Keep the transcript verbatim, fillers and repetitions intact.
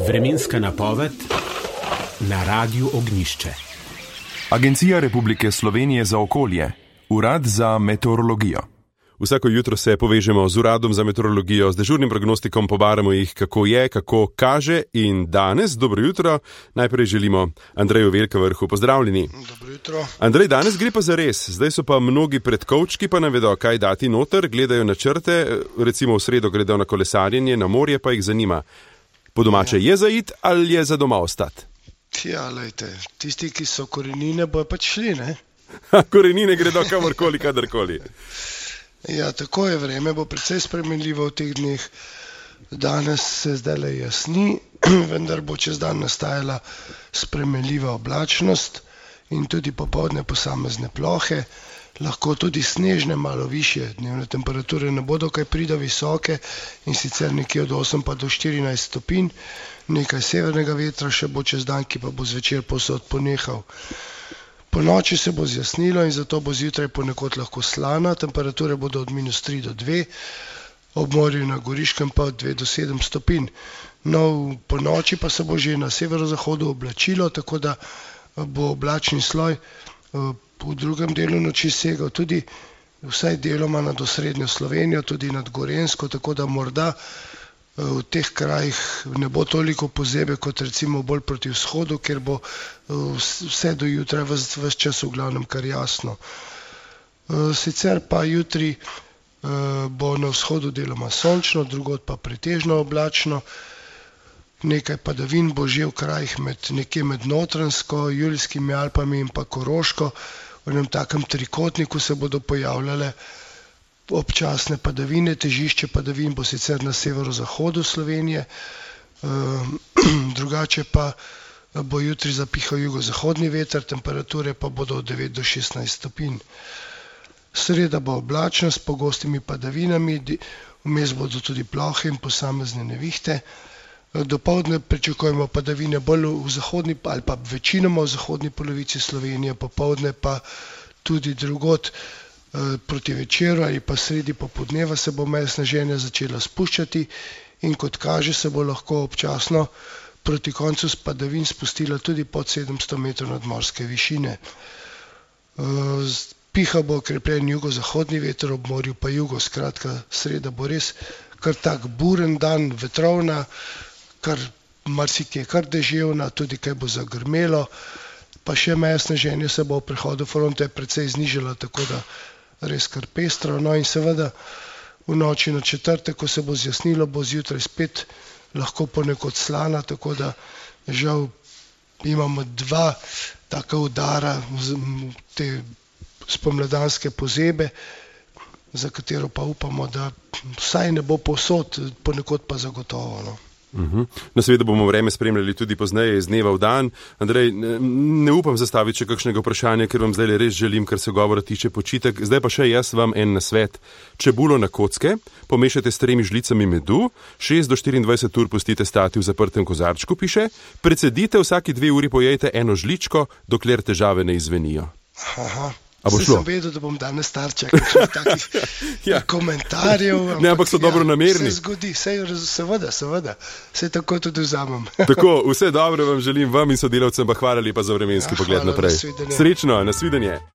Vremenska napoved na Radiu Ognjišče. Agencija Republike Slovenije za okolje, Urad za meteorologijo. Vsako jutro se povežemo z Uradom za meteorologijo, z dežurnim prognostikom, pobaramo jih, kako je, kako kaže. In danes, dobro jutro, najprej želimo Andreju Velkavrhu. Pozdravljeni. Dobro jutro. Andrej, danes gre pa za res. Zdaj so pa mnogi pred kovčki, pa ne vedo, kaj dati noter, gledajo na črte, recimo v sredo gredo na kolesarjenje, na morje pa jih zanima. Po domače ja. Je za it ali je za doma ostati? Ja, lejte, tisti, ki so korenine, bojo pač šli, ne? Korenine gredo kamorkoli, kadarkoli. Ja, tako je, vreme bo precej spremenljivo v teh dneh. Danes se zdajle jasni, vendar bo čez dan nastajala spremenljiva oblačnost in tudi popoldne posamezne plohe, lahko tudi snežne, malo višje. Dnevne temperature ne bodo kaj prida visoke in sicer nekje od osem pa do štirinajst stopinj, nekaj severnega vetra še bo čez dan, ki pa bo zvečer povsod ponehal. Po noči se bo zjasnilo in zato bo zjutraj ponekod lahko slana, temperature bodo od minus tri do dve, ob morju na Goriškem pa od dve do sedem stopinj. No, po noči pa se bo že na severozahodu oblačilo, tako da bo oblačni sloj v drugem delu noči segal tudi vsaj deloma nad osrednjo Slovenijo, tudi nad Gorenjsko, tako da morda v teh krajih ne bo toliko pozebe kot recimo bolj proti vzhodu, kjer bo vse do jutra ves, ves čas v glavnem kar jasno. Sicer pa jutri bo na vzhodu deloma sončno, drugod pa pretežno oblačno. Nekaj padavin bo že v krajih med, nekje med Notranjsko, Julijskimi Alpami in pa Koroško. V enem takem trikotniku se bodo pojavljale občasne padavine, težišče padavin bo sicer na severozahodu Slovenije, drugače pa bo jutri zapihal jugozahodni veter, temperature pa bodo od devet do šestnajst stopinj. Sreda bo oblačna s pogostimi padavinami, vmes bodo tudi plohe in posamezne nevihte. Dopoldne pričakujemo padavine bolj v zahodni ali pa večinoma v zahodni polovici Slovenije, popoldne pa tudi drugod. Proti večeru ali pa sredi popoldneva se bo meja sneženja začela spuščati in kot kaže se bo lahko občasno proti koncu s padavin spustila tudi pod sedemsto metrov nadmorske višine. Piha bo okrepljen jugozahodni veter, ob morju pa jugo, skratka sreda bo res kar tak buren dan, vetrovna, kar marsikje kar deževna, tudi kaj bo zagrmelo, pa še meja sneženja se bo v prehodu fronte precej znižala, tako da res kar pestro. No in seveda v noči na četrtek, ko se bo zjasnilo, bo zjutraj spet lahko ponekod slana, tako da žal imamo dva taka udara, te spomladanske pozebe, za katero pa upamo, da vsaj ne bo povsod, ponekod pa zagotovo. No. Uh-huh. No, seveda bomo vreme spremljali tudi pozneje iz dneva v dan. Andrej, ne, ne upam zastaviti še kakšnega vprašanja, ker vam zdaj res želim, kar se govora tiče počitek. Zdaj pa še jaz vam en nasvet. Čebulo na kocke pomešate s tremi žlicami medu, šest do štiriindvajset ur pustite stati v zaprtem kozarčku, piše, precedite, vsaki dve uri pojejte eno žličko, dokler težave ne izzvenijo. Aha. Vse sem vedel, da bom danes tarča kakšnih takih ja. komentarjev. Ampak, ne, ampak so dobro namerni. Se zgodi, se, seveda, seveda. Se tako tudi vzamem. Tako, vse dobro vam želim, vam in sodelavcem, pa hvala lepa za vremenski ja, pogled naprej. Na Srečno, nasvidenje.